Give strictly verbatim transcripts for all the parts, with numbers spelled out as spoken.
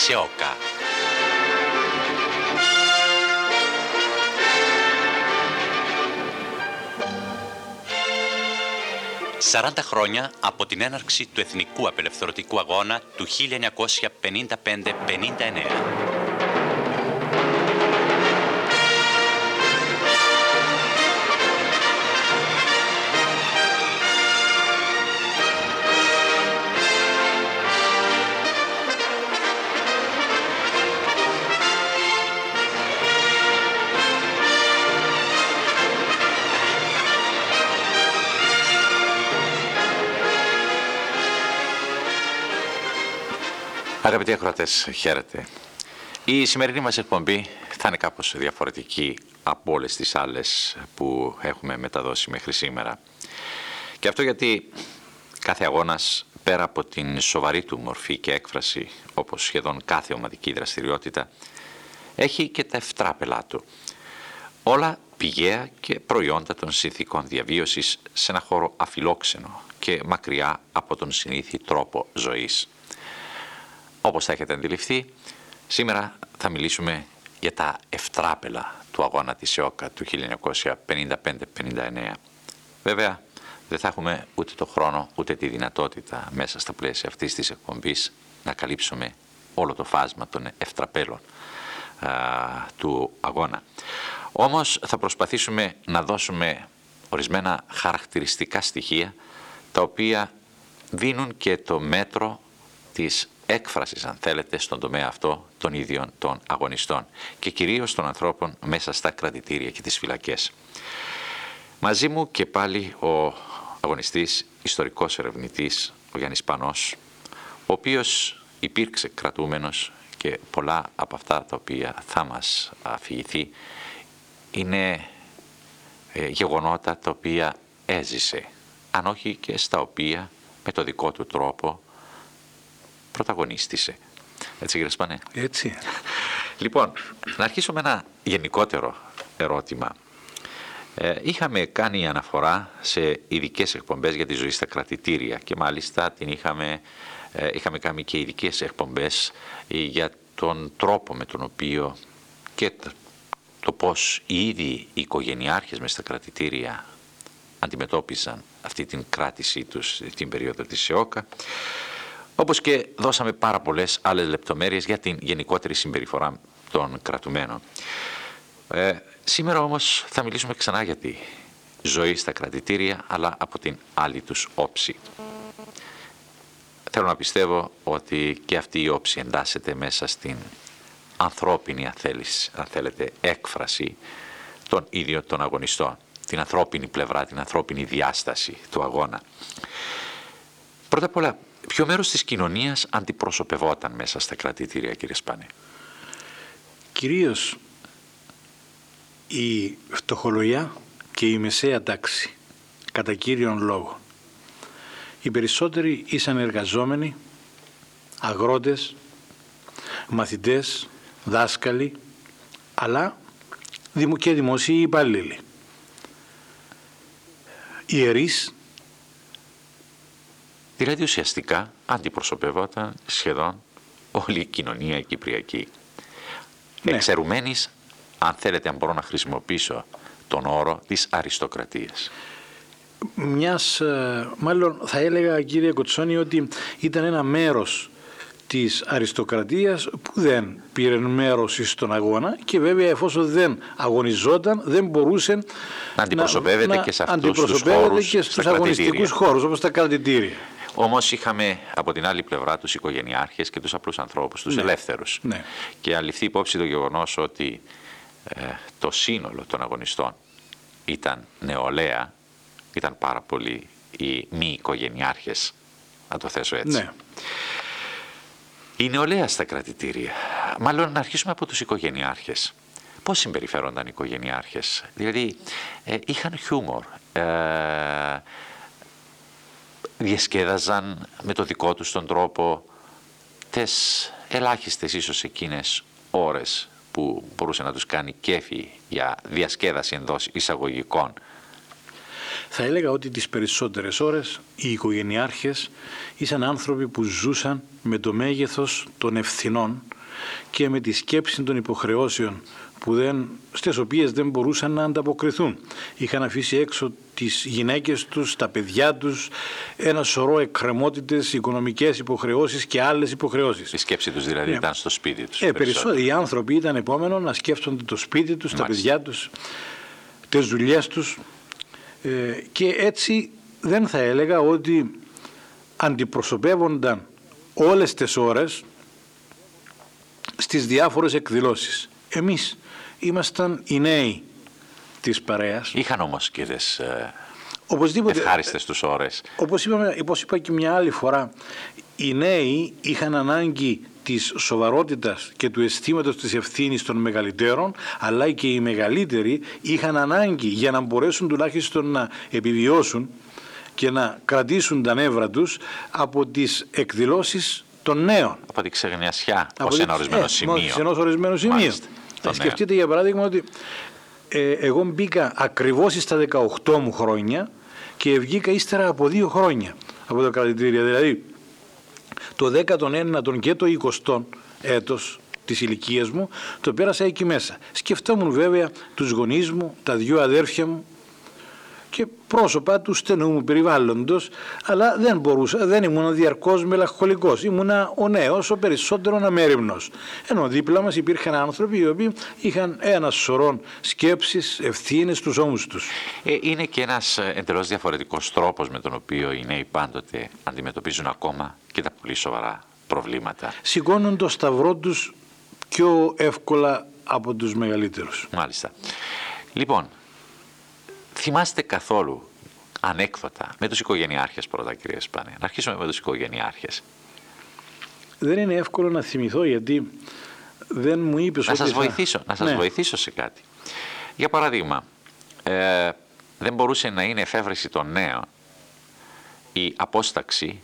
ΣΕΟΚΑ. σαράντα χρόνια από την έναρξη του Εθνικού Απελευθερωτικού Αγώνα του χίλια εννιακόσια πενήντα πέντε πενήντα εννέα. Αγαπητοί ακροατές, χαίρετε. Η σημερινή μας εκπομπή θα είναι κάπως διαφορετική από όλες τις άλλες που έχουμε μεταδώσει μέχρι σήμερα. Και αυτό γιατί κάθε αγώνας, πέρα από την σοβαρή του μορφή και έκφραση, όπως σχεδόν κάθε ομαδική δραστηριότητα, έχει και τα ευτράπελά του. Όλα πηγαία και προϊόντα των συνθήκων διαβίωσης σε ένα χώρο αφιλόξενο και μακριά από τον συνήθι τρόπο ζωής. Όπως θα έχετε αντιληφθεί, σήμερα θα μιλήσουμε για τα ευτράπελα του αγώνα της ΣΕΟΚΑ του χίλια εννιακόσια πενήντα πέντε πενήντα εννέα. Βέβαια, δεν θα έχουμε ούτε το χρόνο ούτε τη δυνατότητα μέσα στα πλαίσια αυτής της εκπομπής να καλύψουμε όλο το φάσμα των ευτραπέλων α, του αγώνα. Όμως θα προσπαθήσουμε να δώσουμε ορισμένα χαρακτηριστικά στοιχεία τα οποία δίνουν και το μέτρο της έκφρασης, αν θέλετε, στον τομέα αυτό των ίδιων των αγωνιστών και κυρίως των ανθρώπων μέσα στα κρατητήρια και τις φυλακές. Μαζί μου και πάλι ο αγωνιστής, ιστορικός ερευνητής, ο Γιάννης Πανός, ο οποίος υπήρξε κρατούμενος και πολλά από αυτά τα οποία θα μας αφηγηθεί είναι ε, γεγονότα τα οποία έζησε, αν όχι και στα οποία με το δικό του τρόπο πρωταγωνίστησε. Έτσι, κύριε Σπανέ? Έτσι. Λοιπόν, να αρχίσω με ένα γενικότερο ερώτημα. Ε, είχαμε κάνει αναφορά σε ειδικές εκπομπές για τη ζωή στα κρατητήρια και μάλιστα την είχαμε, ε, είχαμε κάνει και ειδικές εκπομπές για τον τρόπο με τον οποίο και το, το πώς οι ίδιοι οι οικογενειάρχες μες στα κρατητήρια αντιμετώπιζαν αυτή την κράτησή τους την περίοδο της ΣΕΟΚΑ. Όπως και δώσαμε πάρα πολλές άλλες λεπτομέρειες για την γενικότερη συμπεριφορά των κρατουμένων. Ε, σήμερα όμως θα μιλήσουμε ξανά για τη ζωή στα κρατητήρια, αλλά από την άλλη τους όψη. Θέλω να πιστεύω ότι και αυτή η όψη εντάσσεται μέσα στην ανθρώπινη, αν, θέλεις, αν θέλετε, έκφραση των ίδιων των αγωνιστών. Την ανθρώπινη πλευρά, την ανθρώπινη διάσταση του αγώνα. Πρώτα απ' όλα, ποιο μέρος της κοινωνίας αντιπροσωπευόταν μέσα στα κρατητήρια, κύριε Σπάνε? Κυρίως η φτωχολογιά και η μεσαία τάξη, κατά κύριον λόγο. Οι περισσότεροι ήσαν εργαζόμενοι, αγρότες, μαθητές, δάσκαλοι, αλλά και δημοσίοι υπάλληλοι. Ιερείς. Δηλαδή ουσιαστικά αντιπροσωπευόταν σχεδόν όλη η κοινωνία κυπριακή. Ναι. Εξαιρουμένης, αν θέλετε, αν μπορώ να χρησιμοποιήσω τον όρο της αριστοκρατίας. Μιας, μάλλον θα έλεγα, κύριε Κοτσόνη, ότι ήταν ένα μέρος της αριστοκρατίας που δεν πήρε μέρος στον αγώνα και βέβαια εφόσον δεν αγωνιζόταν δεν μπορούσε να αντιπροσωπεύεται να, και σε να αυτούς τους χώρους, και στους αγωνιστικούς χώρους όπως τα κρατητήρια. Όμως είχαμε από την άλλη πλευρά τους οικογενειάρχες και τους απλούς ανθρώπους, τους ναι. ελεύθερους. Ναι. Και αν ληφθεί υπόψη το γεγονός ότι ε, το σύνολο των αγωνιστών ήταν νεολαία, ήταν πάρα πολλοί οι μη οικογενειάρχες, να το θέσω έτσι. Ναι. Η νεολαία στα κρατητήρια, μάλλον να αρχίσουμε από τους οικογενειάρχες. Πώς συμπεριφέρονταν οι οικογενειάρχες? Δηλαδή ε, είχαν χιούμορ, ε, διασκέδαζαν με το δικό τους τον τρόπο τις ελάχιστες ίσως εκείνες ώρες που μπορούσε να τους κάνει κέφι για διασκέδαση εντός εισαγωγικών. Θα έλεγα ότι τις περισσότερες ώρες οι οικογενειάρχες ήσαν άνθρωποι που ζούσαν με το μέγεθος των ευθυνών και με τη σκέψη των υποχρεώσεων που δεν, στις οποίες δεν μπορούσαν να ανταποκριθούν. Είχαν αφήσει έξω τις γυναίκες τους, τα παιδιά τους, ένα σωρό εκκρεμότητες, οικονομικές υποχρεώσεις και άλλες υποχρεώσεις. Η σκέψη τους δηλαδή ναι. ήταν στο σπίτι τους. Ε, περισσότεροι οι άνθρωποι ήταν επόμενο να σκέφτονται το σπίτι τους, Μάλιστα. τα παιδιά τους, τις δουλειές τους ε, και έτσι δεν θα έλεγα ότι αντιπροσωπεύονταν όλες τις ώρες στις διάφορες εκδηλώσεις. Εμείς ήμασταν οι νέοι της παρέας. Είχαν όμως και τις ε, Οπωσδήποτε, ευχάριστες τους ώρες. Όπως, είπαμε, όπως είπα και μια άλλη φορά, οι νέοι είχαν ανάγκη της σοβαρότητας και του αισθήματος της ευθύνης των μεγαλύτερων, αλλά και οι μεγαλύτεροι είχαν ανάγκη για να μπορέσουν τουλάχιστον να επιβιώσουν και να κρατήσουν τα νεύρα τους από τις εκδηλώσεις των νέων. Από την ξεγνιασιά ως ένα ορισμένο ε, σημείο. Σε ενός ορισμένου σημείο. Θα σκεφτείτε για παράδειγμα ότι ε, εγώ μπήκα ακριβώς στα δεκαοκτώ μου χρόνια και βγήκα ύστερα από δύο χρόνια από τα κρατητήρια. Δηλαδή το δέκατο ένατο και το εικοστό έτος της ηλικίας μου το πέρασα εκεί μέσα. Σκεφτόμουν βέβαια τους γονείς μου, τα δυο αδέρφια μου και πρόσωπα του στενού μου περιβάλλοντος, αλλά δεν μπορούσα, δεν ήμουν διαρκώς μελαγχολικός. Ήμουνα ο νέος, ο περισσότερο αμέριμνος. Ενώ δίπλα μας υπήρχαν άνθρωποι οι οποίοι είχαν ένα σωρό σκέψεις, ευθύνες στους ώμους τους. Ε, είναι και ένας εντελώς διαφορετικός τρόπος με τον οποίο οι νέοι πάντοτε αντιμετωπίζουν ακόμα και τα πολύ σοβαρά προβλήματα. Σηκώνουν το σταυρό τους πιο εύκολα από τους μεγαλύτερους. Μάλιστα. Λοιπόν, θυμάστε καθόλου ανέκδοτα με τους οικογενειάρχες πρώτα, κύριε Σπάνε? Να αρχίσουμε με τους οικογενειάρχες. Δεν είναι εύκολο να θυμηθώ γιατί δεν μου είπες να ότι σας θα... βοηθήσω, να σας ναι. βοηθήσω σε κάτι. Για παράδειγμα, ε, δεν μπορούσε να είναι εφεύρεση των νέων η απόσταξη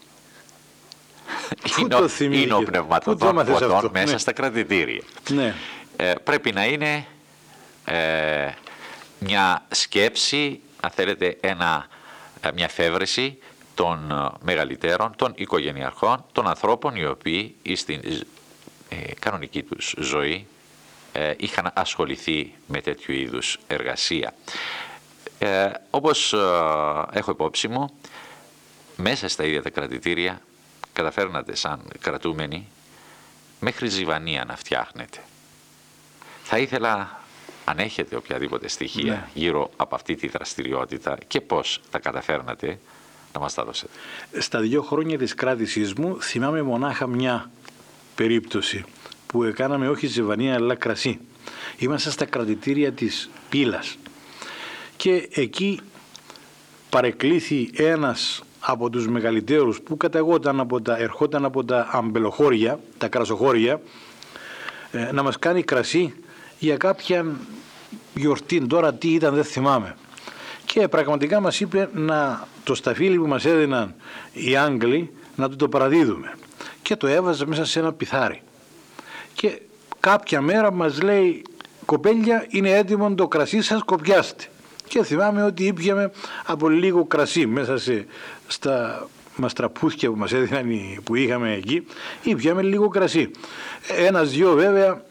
είναι, ο, είναι ο πνευματοδόν φωτών μέσα ναι. στα κρατητήρια. Ναι. Ε, πρέπει να είναι ε, μια σκέψη, αν θέλετε, ένα, μια εφεύρεση των μεγαλύτερων, των οικογενειαρχών, των ανθρώπων οι οποίοι στην ε, κανονική τους ζωή ε, είχαν ασχοληθεί με τέτοιου είδους εργασία. Ε, όπως ε, έχω υπόψη μου, μέσα στα ίδια τα κρατητήρια καταφέρνατε σαν κρατούμενοι μέχρι ζυβανία να φτιάχνετε. Θα ήθελα, αν έχετε οποιαδήποτε στοιχεία ναι. γύρω από αυτή τη δραστηριότητα και πώς τα καταφέρνατε, να μας τα δώσετε. Στα δύο χρόνια της κράτησής μου θυμάμαι μονάχα μια περίπτωση που έκαναμε όχι ζυβανία αλλά κρασί. Είμαστε στα κρατητήρια της Πύλας και εκεί παρεκκλήθη ένας από τους μεγαλύτερους που καταγόταν από τα, ερχόταν από τα αμπελοχώρια, τα κρασοχώρια, ε, να μας κάνει κρασί για κάποια γιορτή. Τώρα τι ήταν δεν θυμάμαι. Και πραγματικά μας είπε να το σταφύλι που μας έδιναν οι Άγγλοι να του το παραδίδουμε. Και το έβαζα μέσα σε ένα πιθάρι. Και κάποια μέρα μας λέει, κοπέλια είναι έτοιμο το κρασί σας, κοπιάστε. Και θυμάμαι ότι ήπιαμε από λίγο κρασί μέσα σε, στα μαστραπούθια που μας έδιναν, που είχαμε εκεί, ήπιαμε λίγο κρασί. Ένας-δυο βέβαια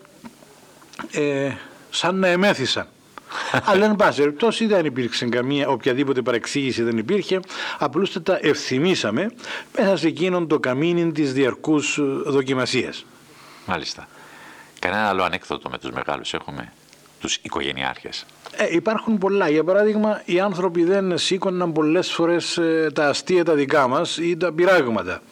ε, σαν να εμέθησαν. Αλλά εν πάση περιπτώσει δεν υπήρξε καμία, οποιαδήποτε παρεξήγηση δεν υπήρχε, απλούστατα ευθυμίσαμε μέσα σε εκείνον το καμίνι της διαρκούς δοκιμασίας. Μάλιστα. Κανένα άλλο ανέκδοτο με τους μεγάλους έχουμε, τους οικογενειάρχες? Ε, υπάρχουν πολλά. Για παράδειγμα, οι άνθρωποι δεν σήκωναν πολλές φορές ε, τα αστεία τα δικά μας ή τα πειράγματα.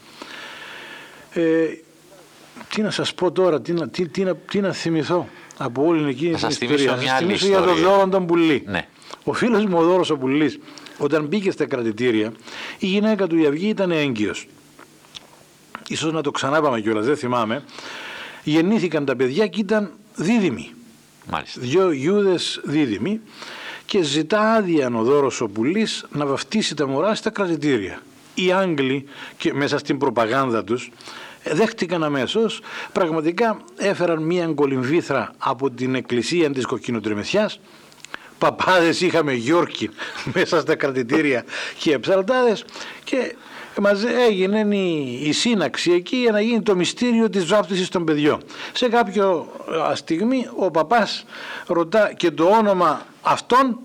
Ε, τι να σας πω τώρα, τι να, τι, τι, τι, τι να θυμηθώ από όλη εκείνη την ιστορία. Θα σας θυμίσω για τον Δώρο τον Πουλή. Ναι. Ο φίλος μου ο Δώρος ο Πουλής, όταν μπήκε στα κρατητήρια, η γυναίκα του η Αυγή ήταν έγκυος. Ίσως να το ξανάπαμε κιόλας, δεν θυμάμαι. Γεννήθηκαν τα παιδιά και ήταν δίδυμοι. Μάλιστα. Δυο γιούδες δίδυμοι και ζητά άδεια ο Δώρος ο Πουλής να βαφτίσει τα μωρά στα κρατητήρια. Οι Άγγλοι και μέσα στην προπαγάνδα τους δέχτηκαν αμέσως, πραγματικά έφεραν μία κολυμβήθρα από την εκκλησία της Κοκκινοτριμηθιάς, παπάδες είχαμε Γιόρκιν μέσα στα κρατητήρια και ψαλτάδες, και μας έγινε η, η σύναξη εκεί για να γίνει το μυστήριο της βάπτισης των παιδιών. Σε κάποιο στιγμή ο παπάς ρωτά και το όνομα αυτόν,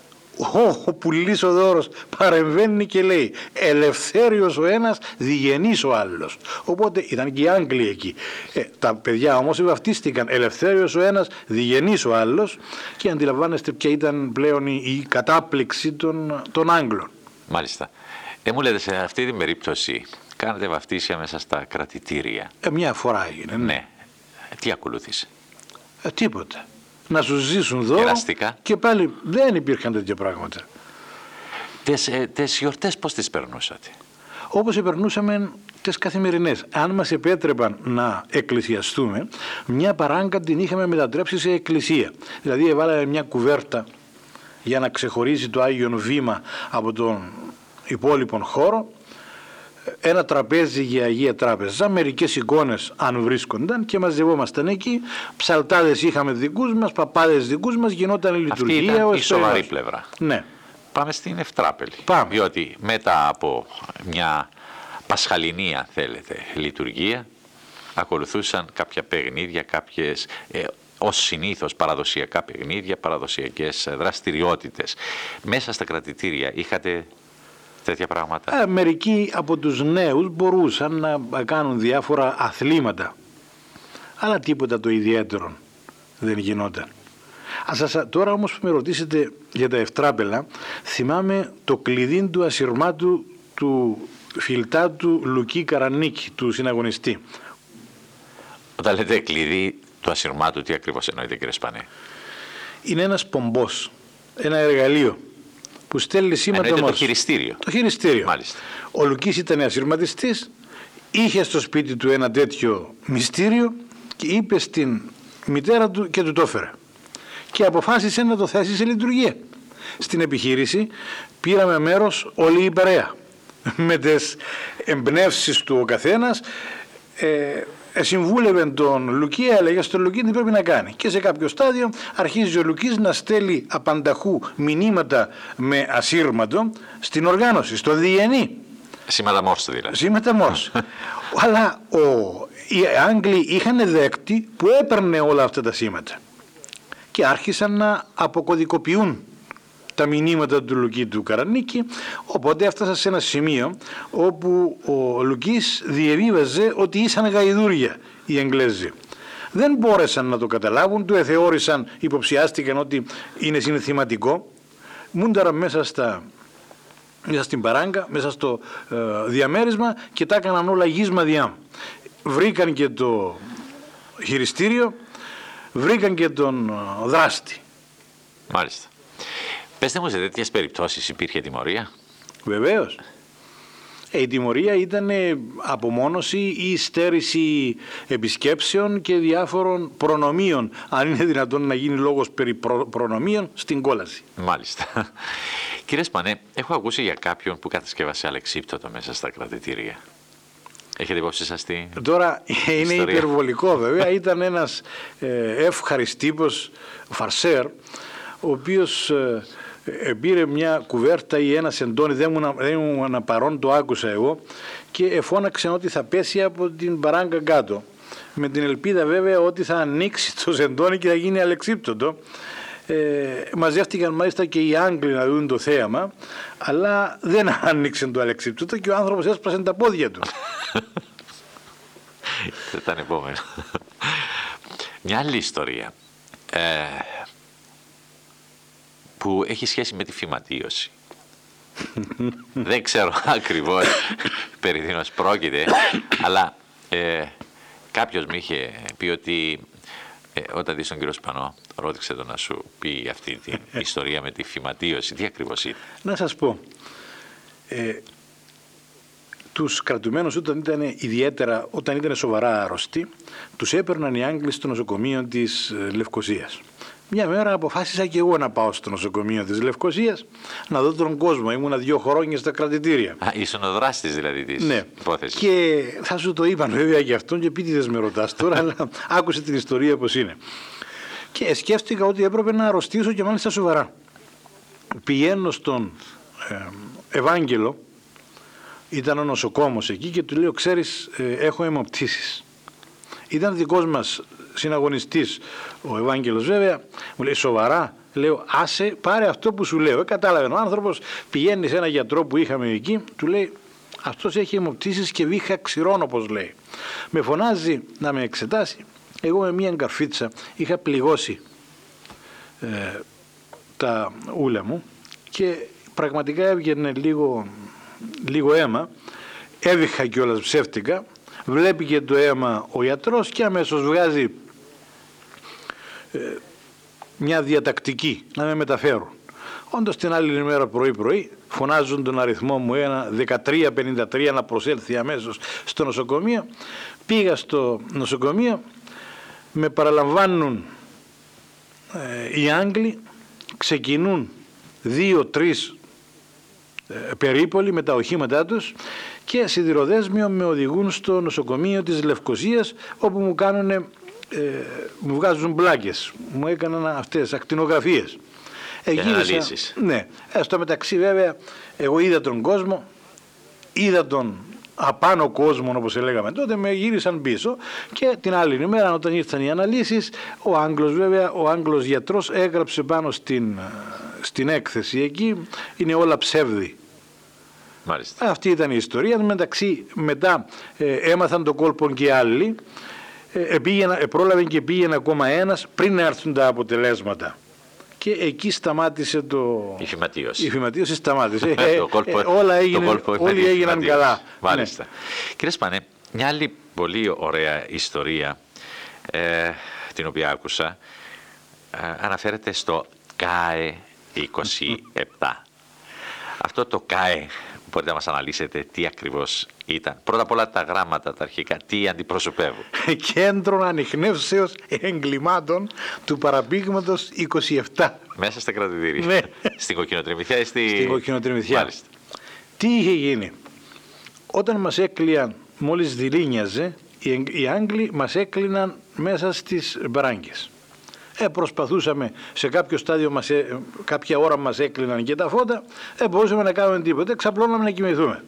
ο Πουλής ο Δώρος παρεμβαίνει και λέει ελευθέριος ο ένας, διγενής ο άλλος. Οπότε ήταν και οι Άγγλοι εκεί. Ε, τα παιδιά όμως βαφτίστηκαν ελευθέριος ο ένας, διγενής ο άλλος, και αντιλαμβάνεστε ποια ήταν πλέον η, η κατάπληξη των, των Άγγλων. Μάλιστα. Ε, μου λέτε, σε αυτή την περίπτωση κάνετε βαφτίσια μέσα στα κρατητήρια. Ε, μια φορά έγινε. Ναι. Ναι. Τι ακολούθησε? Ε, τίποτα. Να σου ζήσουν δώρο. Εραστικά. Και πάλι δεν υπήρχαν τέτοια πράγματα. Τις, ε, τις γιορτές πώς τις περνούσατε? Όπως επερνούσαμε τις καθημερινές. Αν μας επέτρεπαν να εκκλησιαστούμε, μια παράγκα την είχαμε μετατρέψει σε εκκλησία. Δηλαδή έβαλαμε μια κουβέρτα για να ξεχωρίσει το Άγιον Βήμα από τον υπόλοιπον χώρο, ένα τραπέζι για Αγία Τράπεζα, μερικές εικόνες αν βρίσκονταν, και μαζευόμασταν εκεί. Ψαλτάδες είχαμε δικούς μας, παπάδες δικούς μας, γινόταν η λειτουργία. Αυτή ήταν ο η σοβαρή πλευρά. Ναι. Πάμε στην Ευτράπελη. Πάμε. Διότι μετά από μια πασχαλινή, αν θέλετε, λειτουργία, ακολουθούσαν κάποια παιχνίδια, κάποιες ε, ως συνήθως παραδοσιακά παιχνίδια, παραδοσιακές δραστηριότητες. Μέσα στα κρατητήρια είχατε τέτοια πράγματα? Ε, μερικοί από τους νέους μπορούσαν να κάνουν διάφορα αθλήματα, αλλά τίποτα το ιδιαίτερο δεν γινόταν. Ας, τώρα όμως που με ρωτήσετε για τα Ευτράπελα, θυμάμαι το κλειδί του ασυρμάτου του φιλτάτου Λουκί Καρανίκη, του συναγωνιστή. Όταν λέτε κλειδί του ασυρμάτου, τι ακριβώς εννοείτε, κύριε Σπανέ? Είναι ένας πομπός, ένα εργαλείο που στέλνει σήματα. Εννοείται όμως. το χειριστήριο. Το χειριστήριο. Μάλιστα. Ο Λουκής ήταν ασυρματιστής, είχε στο σπίτι του ένα τέτοιο μυστήριο και είπε στην μητέρα του και του το έφερε. Και αποφάσισε να το θέσει σε λειτουργία. Στην επιχείρηση πήραμε μέρος όλη η παρέα. Με τις εμπνεύσεις του ο καθένας, ε, συμβούλευε τον Λουκί, έλεγε στον Λουκί τι πρέπει να κάνει. Και σε κάποιο στάδιο αρχίζει ο Λουκής να στέλνει απανταχού μηνύματα με ασύρματο στην οργάνωση, στο διενή. Σήματα Μόρς δηλαδή. Σήματα Μόρς. Αλλά ο, οι Άγγλοι είχαν δέκτη που έπαιρνε όλα αυτά τα σήματα και άρχισαν να αποκωδικοποιούν τα μηνύματα του Λουκί του Καρανίκη, οπότε έφτασα σε ένα σημείο όπου ο Λουκής διαβίβαζε ότι ήσαν γαϊδούρια οι Εγγλέζοι. Δεν μπόρεσαν να το καταλάβουν, του εθεώρησαν, υποψιάστηκαν ότι είναι συνθηματικό, μούνταρα μέσα, στα, μέσα στην παράγκα, μέσα στο ε, διαμέρισμα και τα έκαναν όλα γίσμα διά. Βρήκαν και το χειριστήριο, βρήκαν και τον ε, δράστη. Μάλιστα. Πεςτε μου, σε τέτοιες περιπτώσεις υπήρχε τιμωρία? Βεβαίως. Ε, η τιμωρία ήταν απομόνωση ή στέρηση επισκέψεων και διάφορων προνομίων, αν είναι δυνατόν να γίνει λόγος περί προ, προνομίων, στην κόλαση. Μάλιστα. Κύριε Σπανέ, έχω ακούσει για κάποιον που κατασκεύασε αλεξίπτωτο μέσα στα κρατητήρια. Έχετε υπόψη σας τι? Τώρα είναι ιστορία? Υπερβολικό βέβαια. Ήταν ένας ε, εύχαρης τύπος, φαρσέρ, ο οποίος ε, ε, πήρε μια κουβέρτα ή ένα σεντόνι, δεν ήμουν, δεν ήμουν παρόν, το άκουσα εγώ, και εφώναξε ότι θα πέσει από την παράγκα κάτω, με την ελπίδα βέβαια ότι θα ανοίξει το σεντόνι και θα γίνει αλεξίπτωτο. Ε, μαζεύτηκαν μάλιστα και οι Άγγλοι να δουν το θέαμα, αλλά δεν άνοιξε το αλεξίπτωτο και ο άνθρωπος έσπασε τα πόδια του. Δεν ήταν επόμενο. Μια άλλη ιστορία ε, που έχει σχέση με τη φυματίωση. Δεν ξέρω ακριβώς περί τίνος πρόκειται, αλλά ε, κάποιος μου είχε πει ότι ε, όταν δεις τον κύριο Σπανό, ρώτηξε τον να σου πει αυτή την ιστορία με τη φυματίωση. Τι ακριβώς είναι? Να σας πω, ε, τους κρατουμένους όταν ήταν ιδιαίτερα, όταν ήταν σοβαρά άρρωστοι, τους έπαιρναν οι Άγγλοι στο νοσοκομείο της Λευκωσίας. Μια μέρα αποφάσισα και εγώ να πάω στο νοσοκομείο της Λευκωσίας να δω τον κόσμο. Ήμουνα δύο χρόνια στα κρατητήρια. Α, ήσουν ο δράστης δηλαδή της ναι. υπόθεσης. Και θα σου το είπαν βέβαια και αυτόν και επίτηδες με ρωτάς τώρα, αλλά άκουσε την ιστορία πως είναι. Και σκέφτηκα ότι έπρεπε να αρρωστήσω και μάλιστα σοβαρά. Πηγαίνω στον ε, Ευάγγελο, ήταν ο νοσοκόμος εκεί και του λέω, ξέρεις, ε, έχω αιμοπτήσεις. Ήταν δικός μας συναγωνιστής ο Ευάγγελος βέβαια, μου λέει σοβαρά, λέω άσε πάρε αυτό που σου λέω. Ε, κατάλαβε ο άνθρωπος, πηγαίνει σε ένα γιατρό που είχαμε εκεί, του λέει αυτός έχει αιμοπτήσεις και βήχα ξηρών όπως λέει. Με φωνάζει να με εξετάσει, εγώ με μία καρφίτσα είχα πληγώσει ε, τα ούλα μου και πραγματικά έβγαινε λίγο, λίγο αίμα, έβηχα κιόλας ψεύτικα, βλέπει και το αίμα ο ιατρός και αμέσως βγάζει ε, μια διατακτική να με μεταφέρουν. Όντως την άλλη ημέρα πρωί-πρωί φωνάζουν τον αριθμό μου ένα δεκατρία πενήντα τρία να προσέλθει αμέσως στο νοσοκομείο. Πήγα στο νοσοκομείο, με παραλαμβάνουν ε, οι Άγγλοι, ξεκινούν δύο-τρεις ε, περίπολοι με τα οχήματά τους και σιδηροδέσμιο με οδηγούν στο νοσοκομείο της Λευκωσίας, όπου μου κάνουν, ε, μου βγάζουν μπλάκες, μου έκαναν αυτές ακτινογραφίες. Και Εγύρισα, ναι, ε, στο μεταξύ βέβαια εγώ είδα τον κόσμο, είδα τον απάνω κόσμο όπως λέγαμε τότε, με γύρισαν πίσω και την άλλη ημέρα όταν ήρθαν οι αναλύσεις, ο Άγγλος βέβαια, ο Άγγλος γιατρός έγραψε πάνω στην, στην έκθεση εκεί, είναι όλα ψεύδι. Μάλιστα. Αυτή ήταν η ιστορία. Μεταξύ μετά ε, έμαθαν το κόλπο και άλλοι, ε, πήγαινα, ε, πρόλαβε και πήγαινε ακόμα ένας πριν έρθουν τα αποτελέσματα. Και εκεί σταμάτησε το... Η φυματίωση. Η φυματίωση σταμάτησε. το ε, κόλπο, ε, όλα έγινε, το κόλπο όλοι έγιναν καλά. Μάλιστα. Ναι. Κύριε Σπανέ, μια άλλη πολύ ωραία ιστορία ε, την οποία άκουσα ε, αναφέρεται στο ΚΑΕ είκοσι επτά. Αυτό το ΚΑΕ, μπορείτε να μας αναλύσετε τι ακριβώς ήταν? Πρώτα απ' όλα τα γράμματα, τα αρχικά, τι αντιπροσωπεύουν? Κέντρο Ανιχνεύσεως Εγκλημάτων του Παραπήγματος είκοσι επτά. Μέσα στα κρατητήρια. Ναι. Στην Κοκκινοτριμηθιά ή στη... Στην Κοκκινοτριμηθιά. Μάλιστα. Τι είχε γίνει? Όταν μας έκλειαν, μόλις δειλίνιαζε, οι Άγγλοι μας έκλειναν μέσα στις μπράγκες. Ε, προσπαθούσαμε, σε κάποιο στάδιο, μας, ε, κάποια ώρα μας έκλειναν και τα φώτα, δεν μπορούσαμε να κάνουμε τίποτα, ξαπλώναμε να κοιμηθούμε.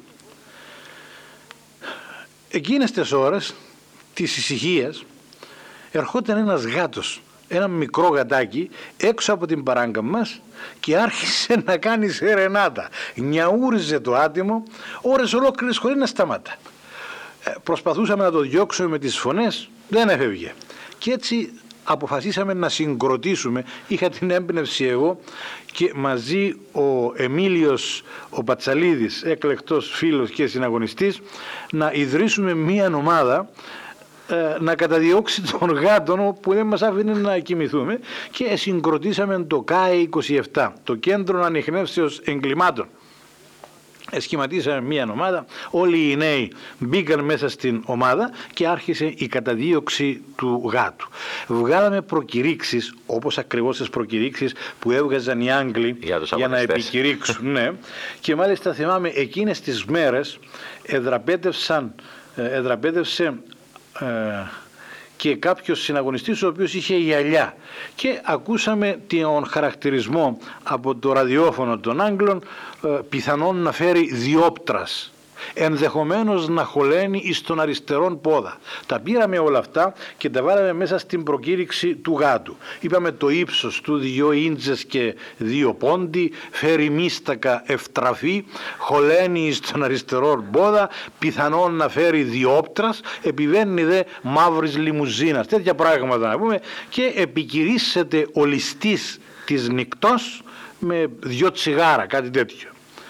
Εκείνες τις ώρες της ησυχίας ερχόταν ένας γάτος, ένα μικρό γατάκι, έξω από την παράγκα μας και άρχισε να κάνει σερενάτα. Νιαούριζε το άτιμο, ώρες ολόκληρες χωρίς να σταματά. Ε, προσπαθούσαμε να το διώξουμε με τις φωνές, δεν έφευγε. Και έτσι αποφασίσαμε να συγκροτήσουμε, είχα την έμπνευση εγώ και μαζί ο Εμίλιος ο Πατσαλίδης, εκλεκτός φίλος και συναγωνιστής, να ιδρύσουμε μία ομάδα ε, να καταδιώξει τον γάτο που δεν μας άφηνε να κοιμηθούμε, και συγκροτήσαμε το ΚΑΕ είκοσι επτά, το Κέντρο Ανιχνεύσεως Εγκλημάτων. Εσχηματίσαμε μία ομάδα, όλοι οι νέοι μπήκαν μέσα στην ομάδα και άρχισε η καταδίωξη του γάτου. Βγάλαμε προκηρύξεις, όπως ακριβώς τις προκηρύξεις που έβγαζαν οι Άγγλοι για, για να επικηρύξουν. Ναι. Και μάλιστα θυμάμαι εκείνες τις μέρες εδραπέτευσαν, εδραπέτευσε ε, και κάποιος συναγωνιστής ο οποίος είχε γυαλιά, και ακούσαμε τον χαρακτηρισμό από το ραδιόφωνο των Άγγλων, ε, πιθανόν να φέρει διόπτρας, ενδεχομένως να χωλαίνει εις τον αριστερόν πόδα. Τα πήραμε όλα αυτά και τα βάλαμε μέσα στην προκήρυξη του γάτου. Είπαμε το ύψος του δύο ίντζες και δύο πόντι, φέρει μίστακα ευτραφή, χωλαίνει εις τον αριστερόν πόδα, πιθανόν να φέρει διόπτρας, επιβαίνει δε μαύρης λιμουζίνας. Τέτοια πράγματα να πούμε, και επικηρύσσεται ο ληστής της νυκτός με δυο τσιγάρα, κάτι τέτοιο.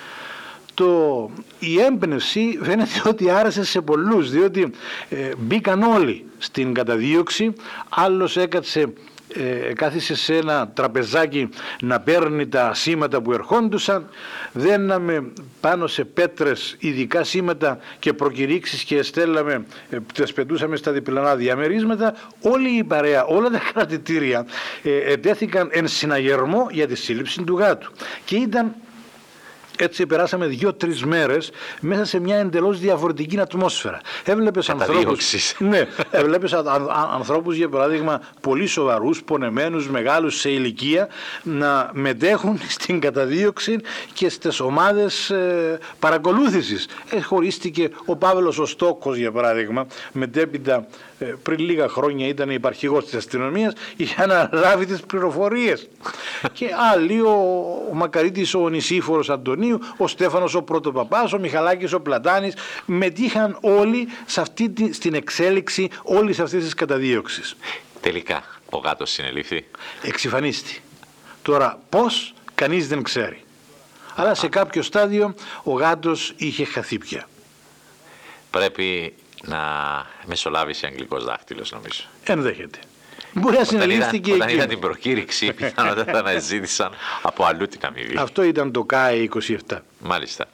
Το, η έμπνευση φαίνεται ότι άρεσε σε πολλούς, διότι ε, μπήκαν όλοι στην καταδίωξη. Άλλος έκατσε, ε, κάθισε σε ένα τραπεζάκι να παίρνει τα σήματα που ερχόντουσαν, δέναμε πάνω σε πέτρες ειδικά σήματα και προκηρύξεις και στέλναμε, ε, τις πετούσαμε στα διπλανά διαμερίσματα. Όλη η παρέα, όλα τα κρατητήρια ε, ετέθηκαν εν συναγερμό για τη σύλληψη του γάτου, και ήταν Έτσι περάσαμε δύο-τρεις μέρες μέσα σε μια εντελώς διαφορετική ατμόσφαιρα. Έβλεπες ανθρώπους, ναι, έβλεπες αν, αν, ανθρώπους, για παράδειγμα, πολύ σοβαρούς, πονεμένους, μεγάλους σε ηλικία, να μετέχουν στην καταδίωξη και στις ομάδες ε, παρακολούθησης. Ε, χωρίστηκε ο Παύλος ο Στόκος, για παράδειγμα, μετέπειτα ε, πριν λίγα χρόνια ήταν υπαρχηγός της αστυνομίας, είχε αναλάβει τις πληροφορίες. Και άλλοι, ο, ο Μακαρίτης ο Νησίφορος Αντωνίου, ο Στέφανος ο Πρωτοπαπάς, ο Μιχαλάκης ο Πλατάνης, μετήχαν όλοι σε αυτή τη, στην εξέλιξη όλης αυτής της καταδίωξης. Τελικά ο γάτος συνελήφθη. Εξυφανίστη. Τώρα πώς, κανείς δεν ξέρει. Αλλά σε κάποιο στάδιο ο γάτος είχε χαθεί πια. Πρέπει να μεσολάβησε αγγλικός δάχτυλος, νομίζω. Ενδέχεται. Μπορεί να συνελήφθηκε όταν εκεί. είδαν την προκήρυξη, πιθανότατα να ζήτησαν από αλλού την αμοιβή. Αυτό ήταν το ΚΑΕ είκοσι επτά. Μάλιστα.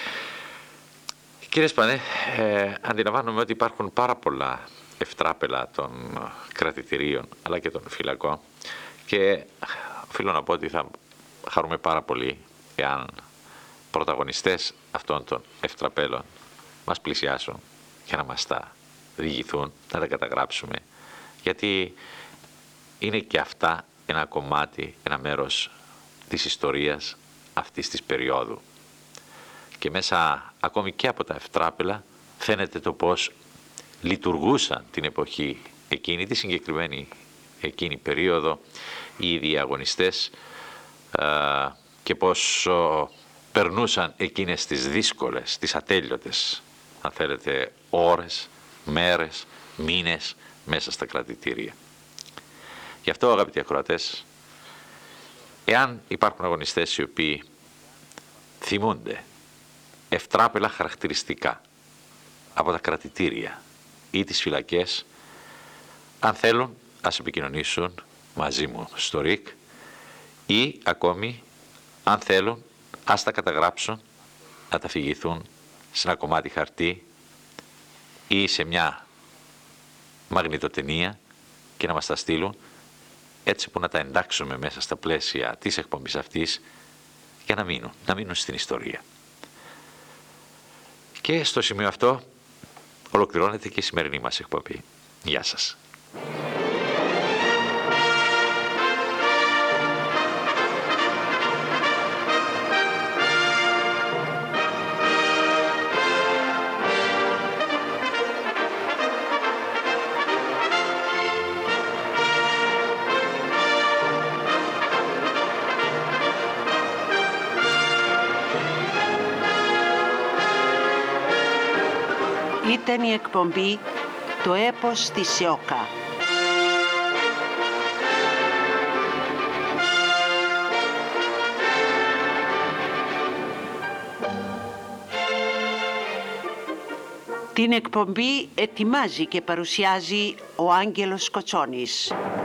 Κύριε Σπανέ, ε, αντιλαμβάνομαι ότι υπάρχουν πάρα πολλά ευτράπελα των κρατητηρίων αλλά και των φυλακών και οφείλω να πω ότι θα χαρούμε πάρα πολύ εάν πρωταγωνιστές αυτών των ευτραπέλων μας πλησιάσουν και να μας τα διηγηθούν, να τα καταγράψουμε, γιατί είναι και αυτά ένα κομμάτι, ένα μέρος της ιστορίας αυτής της περίοδου. Και μέσα ακόμη και από τα ευτράπελα φαίνεται το πώς λειτουργούσαν την εποχή εκείνη, τη συγκεκριμένη εκείνη περίοδο, οι ίδιοι αγωνιστές και πώς περνούσαν εκείνες τις δύσκολες, τις ατέλειωτες, αν θέλετε, ώρες, μέρες, μήνες μέσα στα κρατητήρια. Γι' αυτό, αγαπητοί ακροατές, εάν υπάρχουν αγωνιστές οι οποίοι θυμούνται ευτράπελα χαρακτηριστικά από τα κρατητήρια ή τις φυλακές, αν θέλουν ας επικοινωνήσουν μαζί μου στο ΡΙΚ ή ακόμη αν θέλουν ας τα καταγράψουν, να τα αφηγηθούν σε ένα κομμάτι χαρτί ή σε μια μαγνητοτενία και να μας τα στείλουν, έτσι που να τα εντάξουμε μέσα στα πλαίσια της εκπομπής αυτής για να μείνουν, να μείνουν στην ιστορία. Και στο σημείο αυτό ολοκληρώνεται και η σημερινή μας εκπομπή. Γεια σας. Ήταν η εκπομπή «Το έπος της Σιώκα». Την εκπομπή ετοιμάζει και παρουσιάζει ο Άγγελος Κοτσόνης.